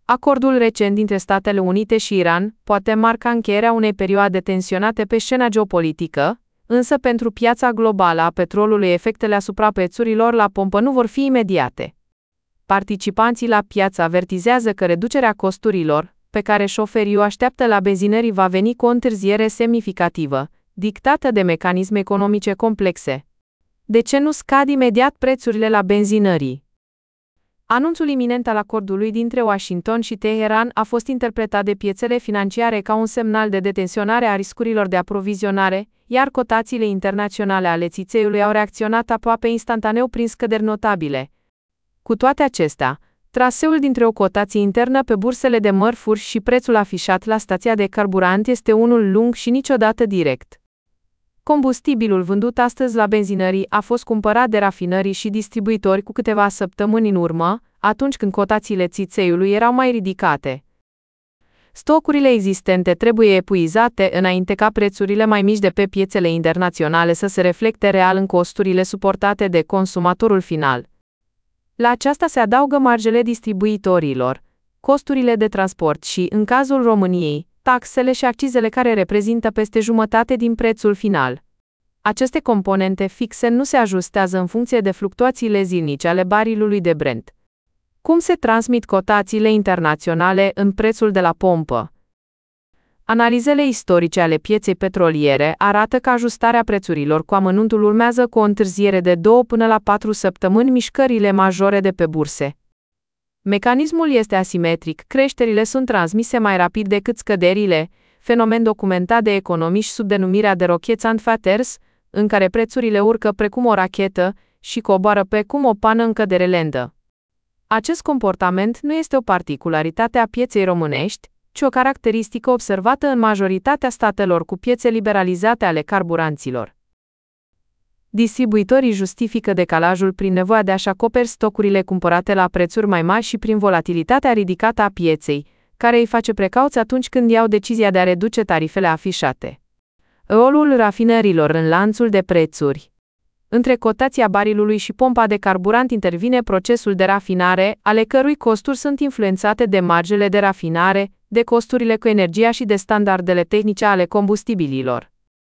Acordul recent dintre Statele Unite și Iran poate marca încheierea unei perioade tensionate pe scena geopolitică, însă pentru piața globală a petrolului efectele asupra prețurilor la pompă nu vor fi imediate. Participanții la piață avertizează că reducerea costurilor, pe care șoferii o așteaptă la benzinării, va veni cu o întârziere semnificativă, dictată de mecanisme economice complexe. De ce nu scad imediat prețurile la benzinării? Anunțul iminent al acordului dintre Washington și Teheran a fost interpretat de piețele financiare ca un semnal de detenționare a riscurilor de aprovizionare, iar cotațiile internaționale ale țițeiului au reacționat aproape instantaneu prin scăderi notabile. Cu toate acestea, traseul dintre o cotație internă pe bursele de mărfuri și prețul afișat la stația de carburant este unul lung și niciodată direct. Combustibilul vândut astăzi la benzinării a fost cumpărat de rafinării și distribuitori cu câteva săptămâni în urmă, atunci când cotațiile țițeiului erau mai ridicate. Stocurile existente trebuie epuizate înainte ca prețurile mai mici de pe piețele internaționale să se reflecte real în costurile suportate de consumatorul final. La aceasta se adaugă marjele distribuitorilor, costurile de transport și, în cazul României, taxele și accizele care reprezintă peste jumătate din prețul final. Aceste componente fixe nu se ajustează în funcție de fluctuațiile zilnice ale barilului de Brent. Cum se transmit cotațiile internaționale în prețul de la pompă? Analizele istorice ale pieței petroliere arată că ajustarea prețurilor cu amănuntul urmează cu o întârziere de 2 până la 4 săptămâni mișcările majore de pe burse. Mecanismul este asimetric, creșterile sunt transmise mai rapid decât scăderile, fenomen documentat de economiști sub denumirea de rockets and faters, în care prețurile urcă precum o rachetă și coboară precum o pană în cădere lentă. Acest comportament nu este o particularitate a pieței românești, ci o caracteristică observată în majoritatea statelor cu piețe liberalizate ale carburanților. Distribuitorii justifică decalajul prin nevoia de a-și acoperi stocurile cumpărate la prețuri mai mari și prin volatilitatea ridicată a pieței, care îi face precauți atunci când iau decizia de a reduce tarifele afișate. Rolul rafinărilor în lanțul de prețuri. Între cotația barilului și pompa de carburant intervine procesul de rafinare, ale cărui costuri sunt influențate de marjele de rafinare, de costurile cu energia și de standardele tehnice ale combustibililor.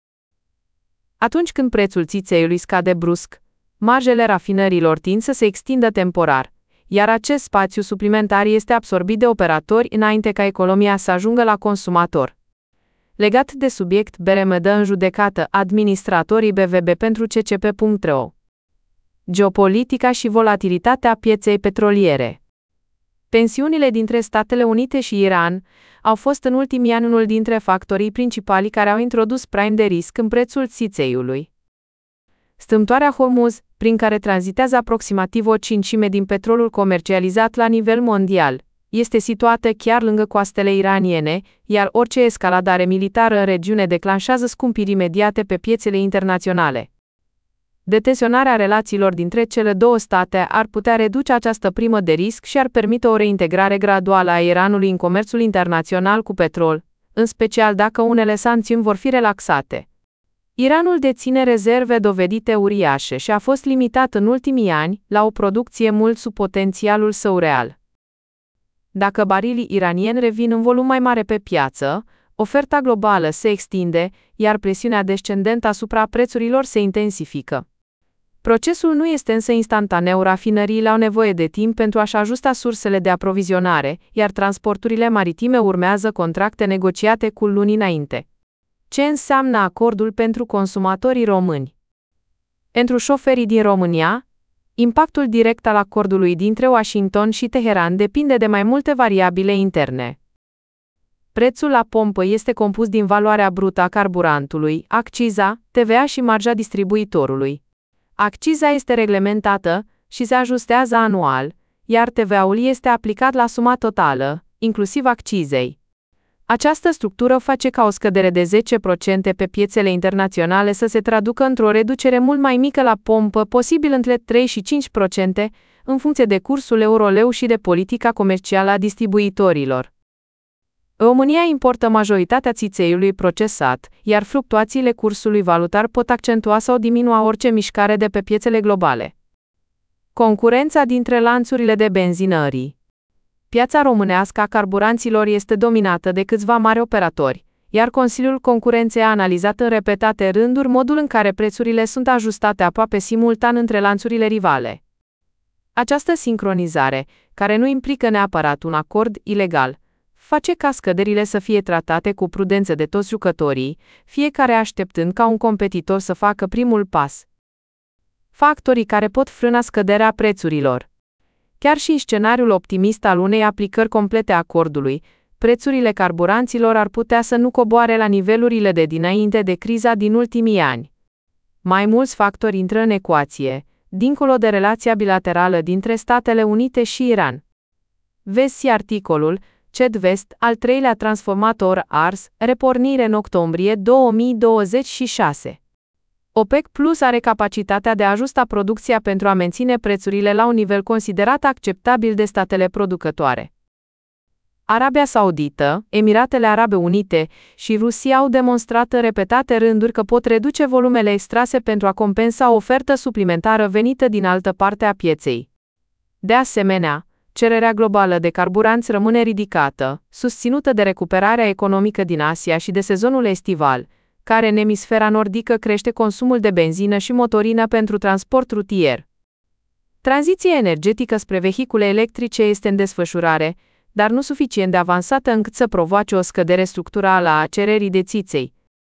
Atunci când prețul țițeiului scade brusc, marjele rafinărilor tind să se extindă temporar, iar acest spațiu suplimentar este absorbit de operatori înainte ca economia să ajungă la consumator. Legat de subiect, BRM dă în judecată administratorii BVB pentru CCP.ro. Geopolitica și volatilitatea pieței petroliere. Tensiunile dintre Statele Unite și Iran au fost în ultimii ani unul dintre factorii principali care au introdus prime de risc în prețul țițeiului. Strâmtoarea Hormuz, prin care tranzitează aproximativ o cincime din petrolul comercializat la nivel mondial, este situată chiar lângă coastele iraniene, iar orice escaladare militară în regiune declanșează scumpiri imediate pe piețele internaționale. Detensionarea relațiilor dintre cele două state ar putea reduce această primă de risc și ar permite o reintegrare graduală a Iranului în comerțul internațional cu petrol, în special dacă unele sancțiuni vor fi relaxate. Iranul deține rezerve dovedite uriașe și a fost limitat în ultimii ani la o producție mult sub potențialul său real. Dacă barilii iranieni revin în volum mai mare pe piață, oferta globală se extinde, iar presiunea descendentă asupra prețurilor se intensifică. Procesul nu este însă instantaneu, rafinăriile au nevoie de timp pentru a-și ajusta sursele de aprovizionare, iar transporturile maritime urmează contracte negociate cu luni înainte. Ce înseamnă acordul pentru consumatorii români? Pentru șoferii din România, impactul direct al acordului dintre Washington și Teheran depinde de mai multe variabile interne. Prețul la pompă este compus din valoarea brută a carburantului, acciza, TVA și marja distribuitorului. Acciza este reglementată și se ajustează anual, iar TVA-ul este aplicat la suma totală, inclusiv accizei. Această structură face ca o scădere de 10% pe piețele internaționale să se traducă într-o reducere mult mai mică la pompă, posibil între 3 și 5%, în funcție de cursul euro-leu și de politica comercială a distribuitorilor. România importă majoritatea țițeiului procesat, iar fluctuațiile cursului valutar pot accentua sau diminua orice mișcare de pe piețele globale. Concurența dintre lanțurile de benzinării. Piața românească a carburanților este dominată de câțiva mari operatori, iar Consiliul Concurenței a analizat în repetate rânduri modul în care prețurile sunt ajustate aproape simultan între lanțurile rivale. Această sincronizare, care nu implică neapărat un acord ilegal, face ca scăderile să fie tratate cu prudență de toți jucătorii, fiecare așteptând ca un competitor să facă primul pas. Factorii care pot frâna scăderea prețurilor. Chiar și în scenariul optimist al unei aplicări complete a acordului, prețurile carburanților ar putea să nu coboare la nivelurile de dinainte de criza din ultimii ani. Mai mulți factori intră în ecuație, dincolo de relația bilaterală dintre Statele Unite și Iran. Vezi articolul CEDVest, al treilea transformator ars, repornire în octombrie 2026. OPEC Plus are capacitatea de a ajusta producția pentru a menține prețurile la un nivel considerat acceptabil de statele producătoare. Arabia Saudită, Emiratele Arabe Unite și Rusia au demonstrat în repetate rânduri că pot reduce volumele extrase pentru a compensa o ofertă suplimentară venită din altă parte a pieței. De asemenea, cererea globală de carburanți rămâne ridicată, susținută de recuperarea economică din Asia și de sezonul estival, care în emisfera nordică crește consumul de benzină și motorină pentru transport rutier. Tranziția energetică spre vehicule electrice este în desfășurare, dar nu suficient de avansată încât să provoace o scădere structurală a cererii de țiței.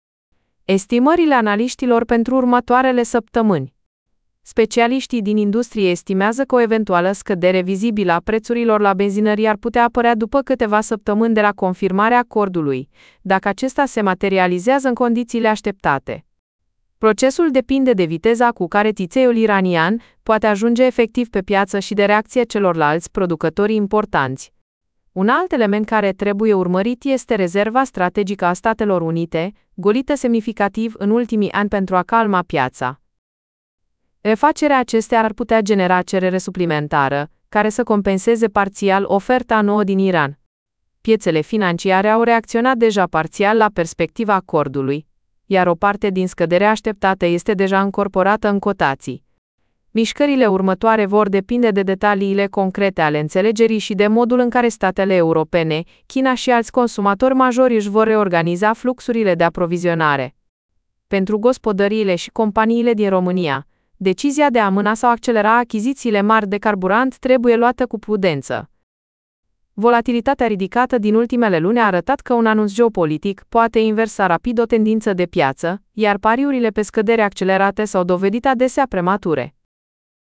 Estimările analiștilor pentru următoarele săptămâni. Specialiștii din industrie estimează că o eventuală scădere vizibilă a prețurilor la benzinării ar putea apărea după câteva săptămâni de la confirmarea acordului, dacă acesta se materializează în condițiile așteptate. Procesul depinde de viteza cu care țițeiul iranian poate ajunge efectiv pe piață și de reacția celorlalți producători importanți. Un alt element care trebuie urmărit este rezerva strategică a Statelor Unite, golită semnificativ în ultimii ani pentru a calma piața. Refacerea acestea ar putea genera cerere suplimentară, care să compenseze parțial oferta nouă din Iran. Piețele financiare au reacționat deja parțial la perspectiva acordului, iar o parte din scăderea așteptată este deja încorporată în cotații. Mișcările următoare vor depinde de detaliile concrete ale înțelegerii și de modul în care statele europene, China și alți consumatori majori își vor reorganiza fluxurile de aprovizionare. Pentru gospodăriile și companiile din România, decizia de a amâna sau accelera achizițiile mari de carburant trebuie luată cu prudență. Volatilitatea ridicată din ultimele luni a arătat că un anunț geopolitic poate inversa rapid o tendință de piață, iar pariurile pe scădere accelerate s-au dovedit adesea premature.